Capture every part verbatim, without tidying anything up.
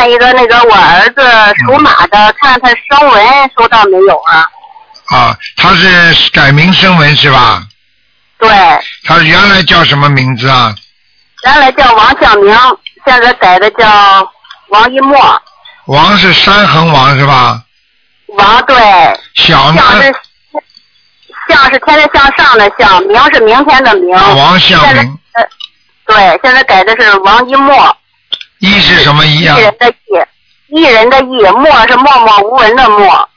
看一个那个我儿子属马的，嗯、看他声纹收到没有啊？ 啊，他是改名声纹是吧？ 对。 他原来叫什么名字啊？ 原来叫王向明，现在改的叫王一墨。 王是山横王是吧？ 王对。 小呢？ 向是向是天天向上的向，明是明天的明。 啊、王向明。 呃，对，现在改的是王一墨。 一是什么一啊？ 一人的一，一人的一，墨是默默无闻的墨。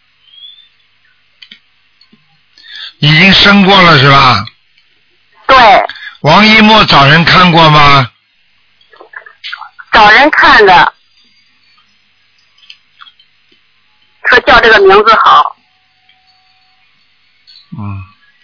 已经生过了是吧？ 对。 王一墨找人看过吗？ 找人看的，说叫这个名字好。 嗯。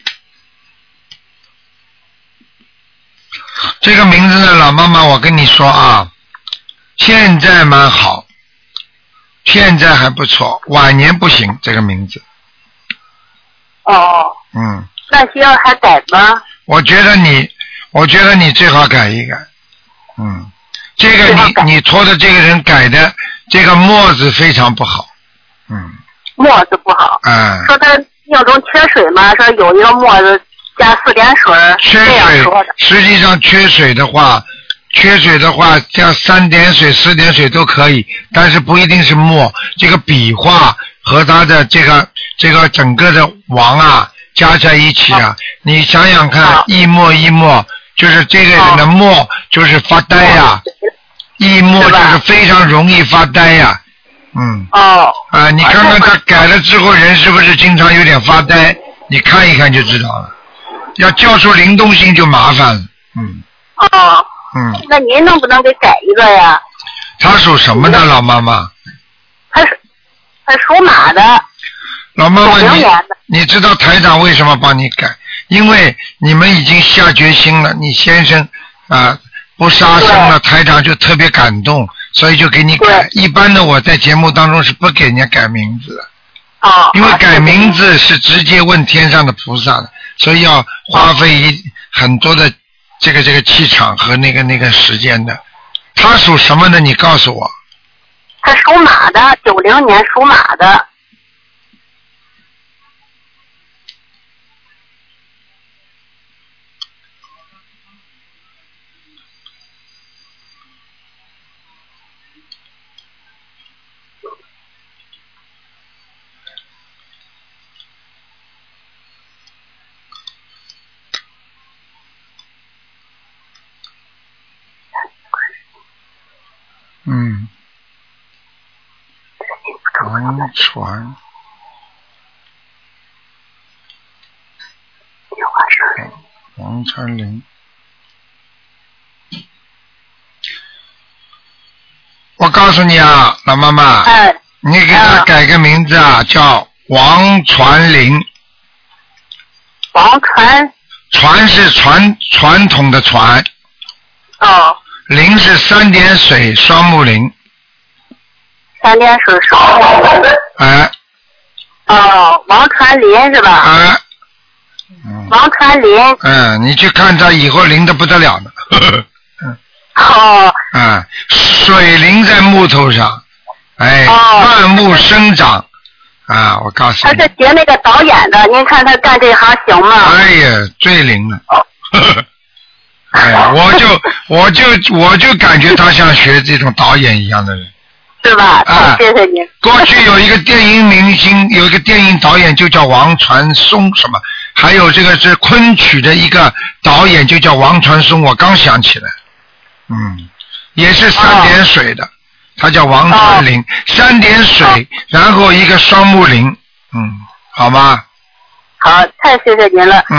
这个名字呢，老妈妈，我跟你说啊，现在蛮好，现在还不错，晚年不行，这个名字。 哦。 嗯。 那需要还改吗？ 我觉得你，我觉得你最好改一改。嗯。这个你你托的这个人改的这个墨字非常不好。嗯。 墨字不好。 嗯。 说他命中缺水嘛，说有一个墨字加四点水。 缺水。实际上缺水的话。缺水的话，加三点水、四点水都可以，但是不一定是墨。这个笔画和它的这个这个整个的王啊，加在一起啊，你想想看，一墨一墨，就是这个人的墨就是发呆呀、啊，一墨就是非常容易发呆呀、啊，嗯。 哦。 啊，你看看他改了之后，人是不是经常有点发呆？你看一看就知道了。要叫出灵动性就麻烦了，嗯。 哦。 嗯， 那您能不能给改一个呀？ 他属什么的，老妈妈？ 他是他属马的。 老妈妈，你你知道台长为什么帮你改？因为你们已经下决心了，你先生啊不杀生了，台长就特别感动，所以就给你改。一般的我在节目当中是不给人家改名字的。 哦。 因为改名字是直接问天上的菩萨的，所以要花费一很多的。这个这个气场和那个那个时间的，他属什么的？你告诉我。 他属马的，九零年属马的。 嗯，王传，王传林，我告诉你啊，老妈妈， 哎， 你给他改个名字啊，叫王传林。 王传。 传是传传统的传。 哦。 林是三点水双木林。 三点水双木林。 哎。 哦，王传林是吧？ 哎。 嗯、王传林。 嗯，你去看他以后灵的不得了呢。呵呵嗯。 哦。 啊，水灵在木头上，哎，哦、万物生长。啊，我告诉你。 他是学那个导演的，您看他干这行行吗？ 哎呀，最灵了。呵呵哎，我就我就我就感觉他像学这种导演一样的人， 是吧？啊，谢谢您。 过去有一个电影明星，有一个电影导演就叫王传松什么，还有这个是昆曲的一个导演就叫王传松，我刚想起来，嗯，也是三点水的，哦、他叫王传林，哦、三点水，哦、然后一个双木林，嗯，好吗？ 好，太谢谢您了。嗯